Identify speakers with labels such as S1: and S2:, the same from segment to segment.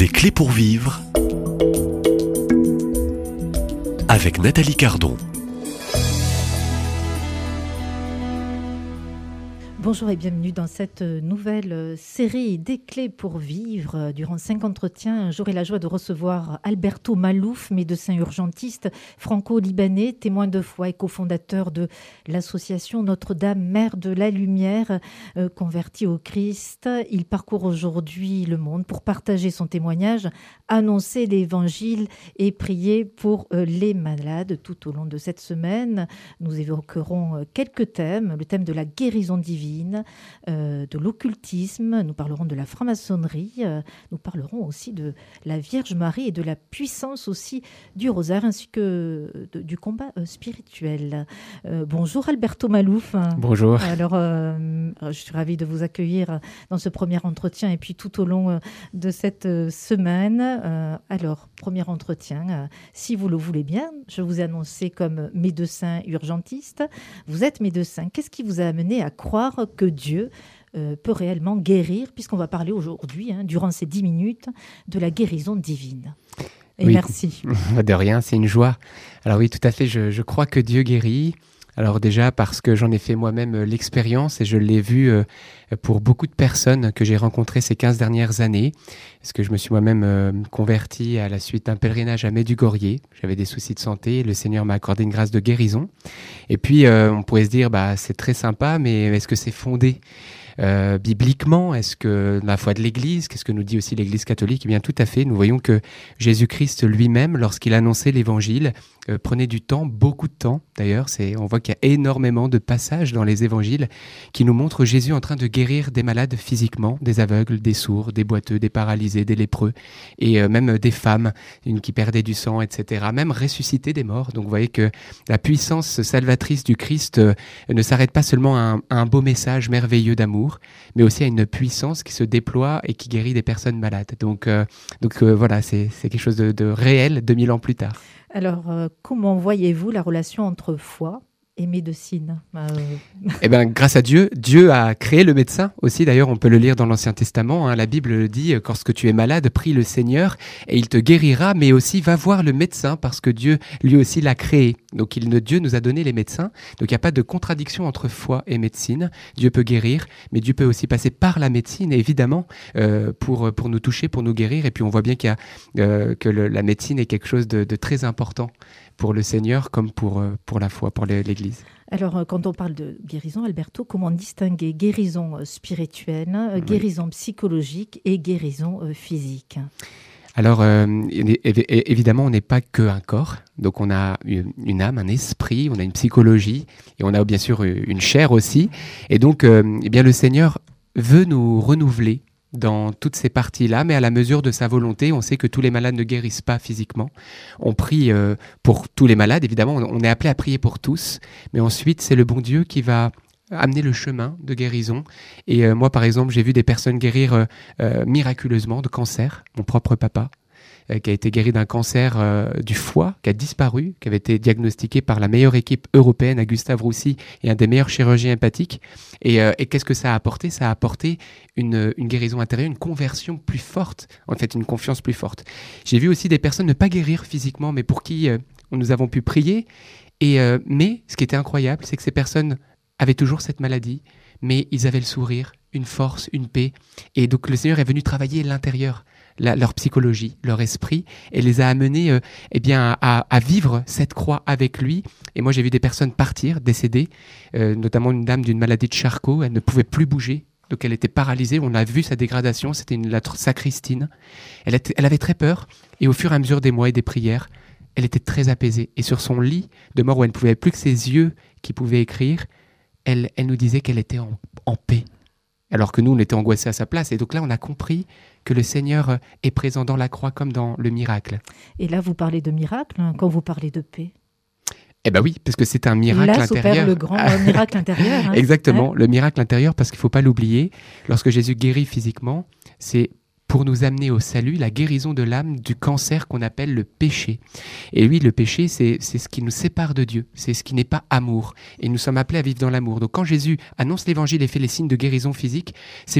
S1: Des clés pour vivre avec Nathalie Cardon.
S2: Bonjour et bienvenue dans cette nouvelle série des clés pour vivre. Durant 5 entretiens, j'aurai la joie de recevoir Alberto Malouf, médecin urgentiste franco-libanais, témoin de foi et cofondateur de l'association Notre-Dame, Mère de la Lumière, converti au Christ. Il parcourt aujourd'hui le monde pour partager son témoignage, annoncer l'évangile et prier pour les malades. Tout au long de cette semaine, nous évoquerons quelques thèmes, le thème de la guérison divine, de l'occultisme, nous parlerons de la franc-maçonnerie, nous parlerons aussi de la Vierge Marie et de la puissance aussi du rosaire ainsi que du combat spirituel. Bonjour Alberto Malouf.
S3: Bonjour.
S2: Alors, je suis ravie de vous accueillir dans ce premier entretien et puis tout au long de cette semaine. Alors, premier entretien, si vous le voulez bien, je vous ai annoncé comme médecin urgentiste. Vous êtes médecin. Qu'est-ce qui vous a amené à croire que Dieu peut réellement guérir, puisqu'on va parler aujourd'hui, durant ces 10 minutes, de la guérison divine. Et
S3: oui.
S2: Merci.
S3: De rien, c'est une joie. Alors oui, tout à fait, je crois que Dieu guérit. Alors déjà parce que j'en ai fait moi-même l'expérience et je l'ai vu pour beaucoup de personnes que j'ai rencontrées ces 15 dernières années. Parce que je me suis moi-même converti à la suite d'un pèlerinage à Medjugorje. J'avais des soucis de santé et le Seigneur m'a accordé une grâce de guérison. Et puis on pourrait se dire, c'est très sympa, mais est-ce que c'est fondé bibliquement? Est-ce que la foi de l'Église, qu'est-ce que nous dit aussi l'Église catholique? Eh bien tout à fait, nous voyons que Jésus-Christ lui-même, lorsqu'il annonçait l'Évangile, prenait du temps, beaucoup de temps d'ailleurs. On voit qu'il y a énormément de passages dans les évangiles qui nous montrent Jésus en train de guérir des malades physiquement, des aveugles, des sourds, des boiteux, des paralysés, des lépreux, et même des femmes, une qui perdait du sang, etc. Même ressusciter des morts. Donc vous voyez que la puissance salvatrice du Christ ne s'arrête pas seulement à un beau message merveilleux d'amour, mais aussi à une puissance qui se déploie et qui guérit des personnes malades. Donc voilà, c'est quelque chose de réel 2000 ans plus tard.
S2: Alors, comment voyez-vous la relation entre foi et médecine?
S3: Eh bien, grâce à Dieu, Dieu a créé le médecin aussi. D'ailleurs, on peut le lire dans l'Ancien Testament. La Bible le dit, lorsque tu es malade, prie le Seigneur et il te guérira, mais aussi va voir le médecin parce que Dieu, lui aussi, l'a créé. Donc, Dieu nous a donné les médecins. Donc, il n'y a pas de contradiction entre foi et médecine. Dieu peut guérir, mais Dieu peut aussi passer par la médecine, évidemment, pour nous toucher, pour nous guérir. Et puis, on voit bien que la médecine est quelque chose de très important pour le Seigneur comme pour la foi, pour l'Église.
S2: Alors, quand on parle de guérison, Alberto, comment distinguer guérison spirituelle, guérison psychologique et guérison physique?
S3: Alors, évidemment, on n'est pas qu'un corps. Donc, on a une âme, un esprit, on a une psychologie et on a bien sûr une chair aussi. Et donc, le Seigneur veut nous renouveler dans toutes ces parties-là, mais à la mesure de sa volonté. On sait que tous les malades ne guérissent pas physiquement. On prie pour tous les malades, évidemment. On est appelé à prier pour tous. Mais ensuite, c'est le bon Dieu qui va amener le chemin de guérison. Et moi, par exemple, j'ai vu des personnes guérir miraculeusement de cancer. Mon propre papa, qui a été guéri d'un cancer du foie, qui a disparu, qui avait été diagnostiqué par la meilleure équipe européenne à Gustave Roussy et un des meilleurs chirurgiens hépatiques. Et qu'est-ce que ça a apporté? Ça a apporté une guérison intérieure, une conversion plus forte, en fait une confiance plus forte. J'ai vu aussi des personnes ne pas guérir physiquement, mais pour qui nous avons pu prier. Mais ce qui était incroyable, c'est que ces personnes avaient toujours cette maladie, mais ils avaient le sourire, une force, une paix. Et donc le Seigneur est venu travailler l'intérieur, leur psychologie, leur esprit, et les a amenés à vivre cette croix avec lui. Et moi, j'ai vu des personnes partir, décéder, notamment une dame d'une maladie de Charcot. Elle ne pouvait plus bouger, donc elle était paralysée. On a vu sa dégradation, c'était la sacristine. Elle avait très peur, et au fur et à mesure des mois et des prières, elle était très apaisée. Et sur son lit de mort, où elle ne pouvait plus que ses yeux qui pouvaient écrire, elle nous disait qu'elle était en paix. Alors que nous, on était angoissés à sa place. Et donc là, on a compris que le Seigneur est présent dans la croix comme dans le miracle.
S2: Et là, vous parlez de miracle quand vous parlez de paix.
S3: Eh bien oui, parce que c'est un miracle
S2: là
S3: intérieur.
S2: Là s'opère le grand miracle intérieur.
S3: Exactement, le miracle intérieur, parce qu'il ne faut pas l'oublier. Lorsque Jésus guérit physiquement, c'est pour nous amener au salut, la guérison de l'âme du cancer qu'on appelle le péché. Et lui, le péché, c'est ce qui nous sépare de Dieu, c'est ce qui n'est pas amour. Et nous sommes appelés à vivre dans l'amour. Donc quand Jésus annonce l'évangile et fait les signes de guérison physique, c'est pour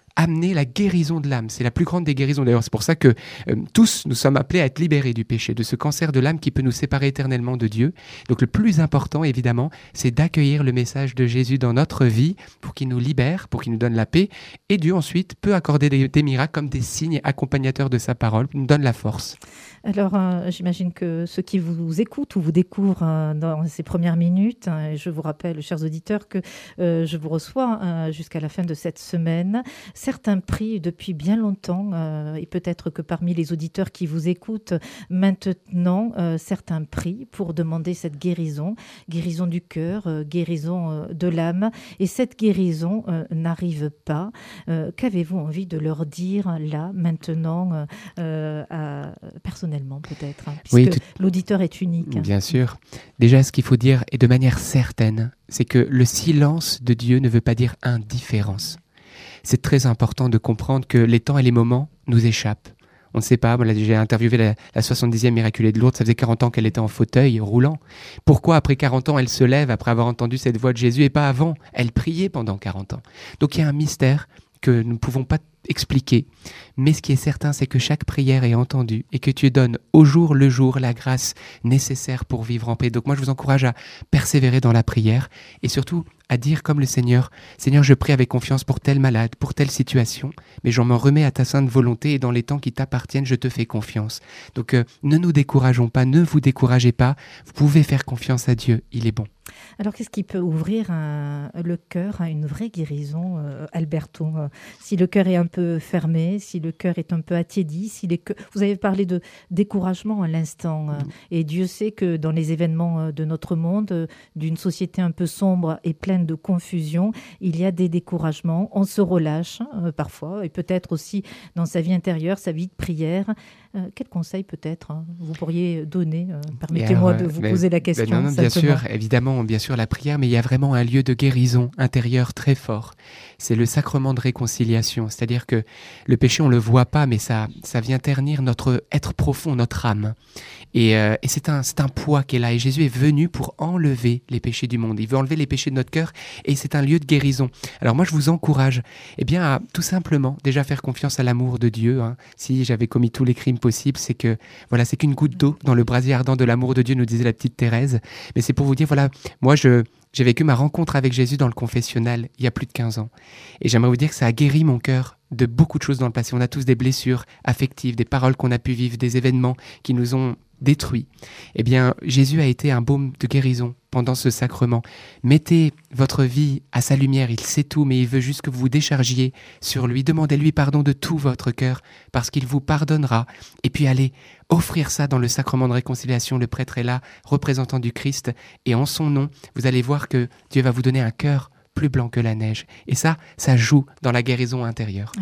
S3: amener la guérison de l'âme. C'est la plus grande des guérisons. D'ailleurs, c'est pour ça que tous, nous sommes appelés à être libérés du péché, de ce cancer de l'âme qui peut nous séparer éternellement de Dieu. Donc le plus important, évidemment, c'est d'accueillir le message de Jésus dans notre vie pour qu'il nous libère, pour qu'il nous donne la paix. Et Dieu, ensuite, peut accorder des miracles comme des signes accompagnateurs de sa parole, nous donne la force.
S2: Alors, j'imagine que ceux qui vous écoutent ou vous découvrent dans ces premières minutes, et je vous rappelle, chers auditeurs, que je vous reçois jusqu'à la fin de cette semaine. Certains prient depuis bien longtemps, et peut-être que parmi les auditeurs qui vous écoutent maintenant, certains prient pour demander cette guérison du cœur, guérison de l'âme. Et cette guérison n'arrive pas. Qu'avez-vous envie de leur dire là, maintenant, personnellement peut-être, puisque l'auditeur est unique.
S3: Bien sûr. Déjà, ce qu'il faut dire, et de manière certaine, c'est que le silence de Dieu ne veut pas dire indifférence. C'est très important de comprendre que les temps et les moments nous échappent. On ne sait pas, j'ai interviewé la 70e miraculée de Lourdes, ça faisait 40 ans qu'elle était en fauteuil roulant. Pourquoi après 40 ans elle se lève après avoir entendu cette voix de Jésus et pas avant? Elle priait pendant 40 ans. Donc il y a un mystère que nous ne pouvons pas expliquer, mais ce qui est certain, c'est que chaque prière est entendue et que Dieu donne au jour le jour la grâce nécessaire pour vivre en paix. Donc moi, je vous encourage à persévérer dans la prière et surtout à dire comme le Seigneur, Seigneur, je prie avec confiance pour tel malade, pour telle situation, mais j'en m'en remets à ta sainte volonté et dans les temps qui t'appartiennent, je te fais confiance. Donc ne nous décourageons pas, ne vous découragez pas, vous pouvez faire confiance à Dieu, il est bon.
S2: Alors, qu'est-ce qui peut ouvrir le cœur à une vraie guérison, Alberto? Si le cœur est un peu fermé, si le cœur est un peu attiédi, vous avez parlé de découragement à l'instant, et Dieu sait que dans les événements de notre monde, d'une société un peu sombre et pleine de confusion, il y a des découragements, on se relâche parfois, et peut-être aussi dans sa vie intérieure, sa vie de prière. Quel conseil peut-être vous pourriez donner? Permettez-moi de vous poser la question.
S3: Non, bien sûr, évidemment, bien sûr la prière, mais il y a vraiment un lieu de guérison intérieure très fort. C'est le sacrement de réconciliation, c'est-à-dire que le péché, on ne le voit pas, mais ça vient ternir notre être profond, notre âme. Et c'est un poids qui est là. Et Jésus est venu pour enlever les péchés du monde. Il veut enlever les péchés de notre cœur et c'est un lieu de guérison. Alors moi, je vous encourage à tout simplement déjà faire confiance à l'amour de Dieu. Si j'avais commis tous les crimes possibles, c'est qu'une goutte d'eau dans le brasier ardent de l'amour de Dieu, nous disait la petite Thérèse. Mais c'est pour vous dire, moi, j'ai vécu ma rencontre avec Jésus dans le confessionnal il y a plus de 15 ans. Et j'aimerais vous dire que ça a guéri mon cœur de beaucoup de choses dans le passé. On a tous des blessures affectives, des paroles qu'on a pu vivre, des événements qui nous ont détruits. Eh bien, Jésus a été un baume de guérison pendant ce sacrement. Mettez votre vie à sa lumière, il sait tout, mais il veut juste que vous vous déchargiez sur lui. Demandez-lui pardon de tout votre cœur, parce qu'il vous pardonnera. Et puis allez offrir ça dans le sacrement de réconciliation. Le prêtre est là, représentant du Christ, et en son nom, vous allez voir que Dieu va vous donner un cœur plus blanc que la neige. Et ça joue dans la guérison intérieure.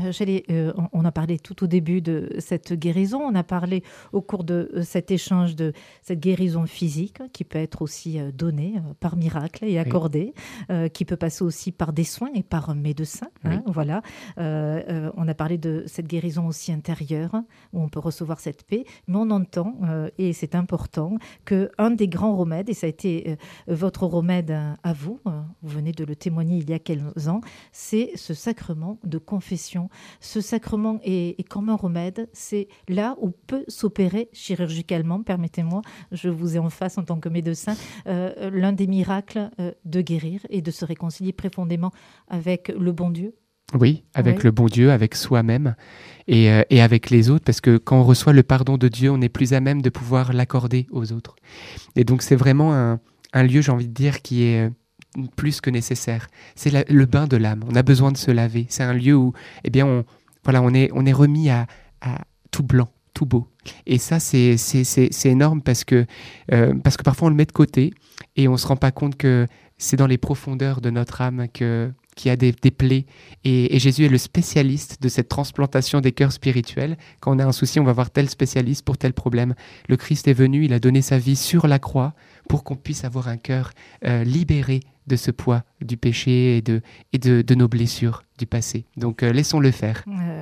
S2: On a parlé tout au début de cette guérison, on a parlé au cours de cet échange de cette guérison physique qui peut être aussi donnée par miracle et accordée, qui peut passer aussi par des soins et par médecins. Voilà. On a parlé de cette guérison aussi intérieure où on peut recevoir cette paix, mais on entend, et c'est important, qu'un des grands remèdes, et ça a été votre remède à vous, vous venez de le témoigner il y a quelques ans, c'est ce sacrement de confession. Ce sacrement est comme un remède, c'est là où peut s'opérer chirurgicalement, permettez-moi, je vous ai en face en tant que médecin, l'un des miracles de guérir et de se réconcilier profondément avec le bon Dieu.
S3: Oui, avec le bon Dieu, avec soi-même et avec les autres, parce que quand on reçoit le pardon de Dieu, on est plus à même de pouvoir l'accorder aux autres. Et donc c'est vraiment un lieu, j'ai envie de dire, qui est plus que nécessaire. C'est le bain de l'âme. On a besoin de se laver. C'est un lieu où, on est remis à tout blanc, tout beau. Et ça, c'est énorme parce que parfois on le met de côté et on se rend pas compte que c'est dans les profondeurs de notre âme qu'il y a des plaies. Et Jésus est le spécialiste de cette transplantation des cœurs spirituels. Quand on a un souci, on va voir tel spécialiste pour tel problème. Le Christ est venu, il a donné sa vie sur la croix pour qu'on puisse avoir un cœur libéré de ce poids du péché et de nos blessures du passé. Donc laissons-le faire.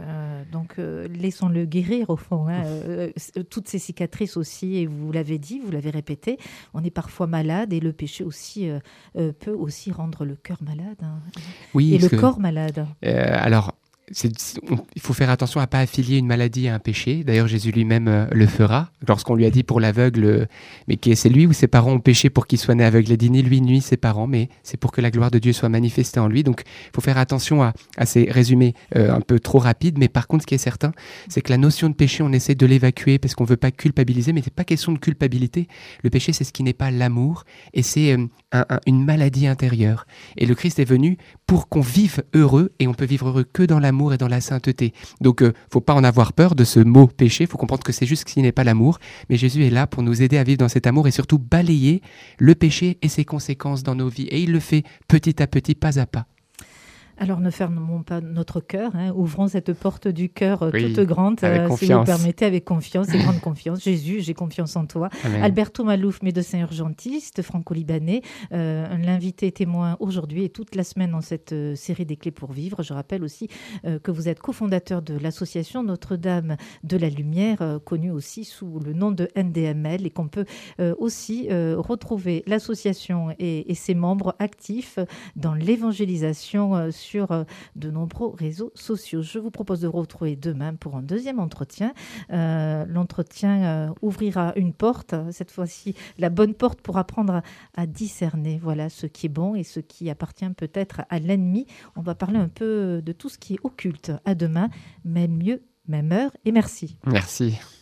S2: Laissons-le guérir au fond. Toutes ces cicatrices aussi, et vous l'avez dit, vous l'avez répété, on est parfois malade et le péché aussi peut aussi rendre le cœur malade. Oui, et le corps malade.
S3: Alors, il faut faire attention à ne pas affilier une maladie à un péché. D'ailleurs, Jésus lui-même le fera. Lorsqu'on lui a dit pour l'aveugle, mais c'est lui ou ses parents ont péché pour qu'il soit né aveugle, il a dit ni lui ni ses parents, mais c'est pour que la gloire de Dieu soit manifestée en lui. Donc, il faut faire attention à ces résumés un peu trop rapides. Mais par contre, ce qui est certain, c'est que la notion de péché, on essaie de l'évacuer parce qu'on ne veut pas culpabiliser, mais ce n'est pas question de culpabilité. Le péché, c'est ce qui n'est pas l'amour et c'est une maladie intérieure. Et le Christ est venu pour qu'on vive heureux, et on peut vivre heureux que dans l'amour et dans la sainteté. Donc, faut pas en avoir peur de ce mot péché, il faut comprendre que c'est juste ce qui n'est pas l'amour, mais Jésus est là pour nous aider à vivre dans cet amour et surtout balayer le péché et ses conséquences dans nos vies. Et il le fait petit à petit, pas à pas.
S2: Alors ne fermons pas notre cœur, ouvrons cette porte du cœur toute grande,
S3: si
S2: vous permettez, avec confiance et grande confiance. Jésus, j'ai confiance en toi.
S3: Amen.
S2: Alberto Malouf, médecin urgentiste, franco-libanais, l'invité témoin aujourd'hui et toute la semaine dans cette série des clés pour vivre. Je rappelle aussi que vous êtes cofondateur de l'association Notre-Dame de la Lumière, connue aussi sous le nom de NDML, et qu'on peut aussi retrouver l'association et ses membres actifs dans l'évangélisation sur de nombreux réseaux sociaux. Je vous propose de retrouver demain pour un deuxième entretien. L'entretien ouvrira une porte, cette fois-ci la bonne porte pour apprendre à discerner ce qui est bon et ce qui appartient peut-être à l'ennemi. On va parler un peu de tout ce qui est occulte. À demain, même lieu, même heure, et merci.
S3: Merci.